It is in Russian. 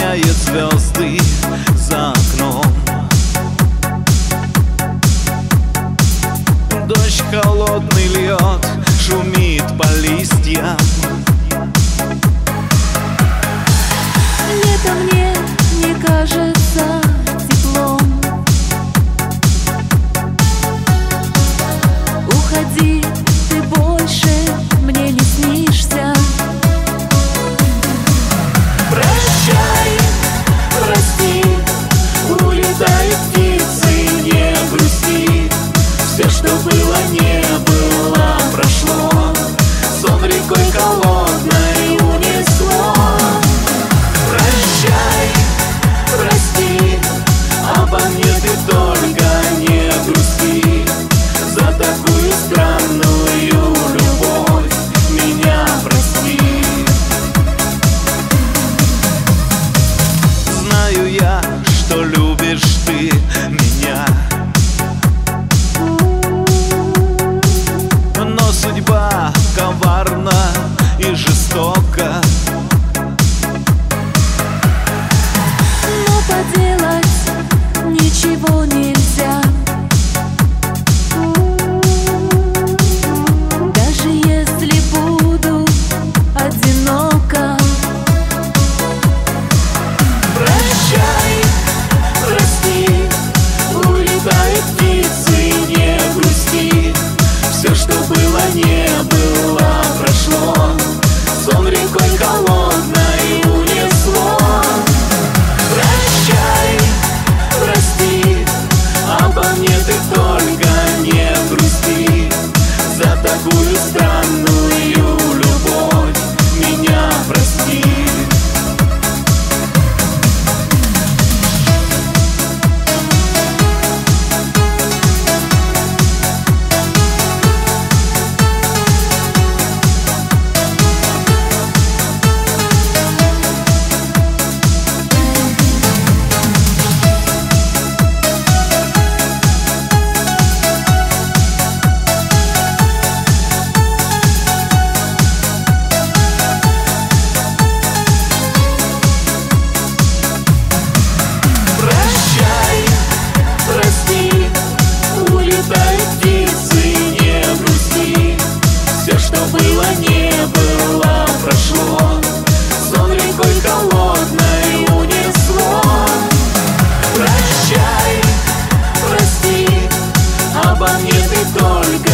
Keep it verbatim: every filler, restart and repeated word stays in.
сияют звезды за окном. Дождь холодный льет, шумит по листьям. Лето мне не кажется теплом. Уходи, ты больше мне не снишься. Прощай, прости, улетают птицы, не грусти. Все, что было, не было, прошло. Сон рекой холодной унесло. Прощай, прости, обо мне ты только не грусти. За такую странную любовь меня прости. Знаю я, что любишь ты меня, но судьба коварна и жестока. Но поделать ничего нельзя. Даже если буду одинока. Прощай, прости, улетают птицы, не грусти. Все, что было, не было, прошло. Сон рекой холодной унесло. Прощай, прости, обо мне ты только не грусти. За такую странную любовь меня прости. Было, не было, прошло. Сон рекой холодной унесло. Прощай, прости, обо мне ты только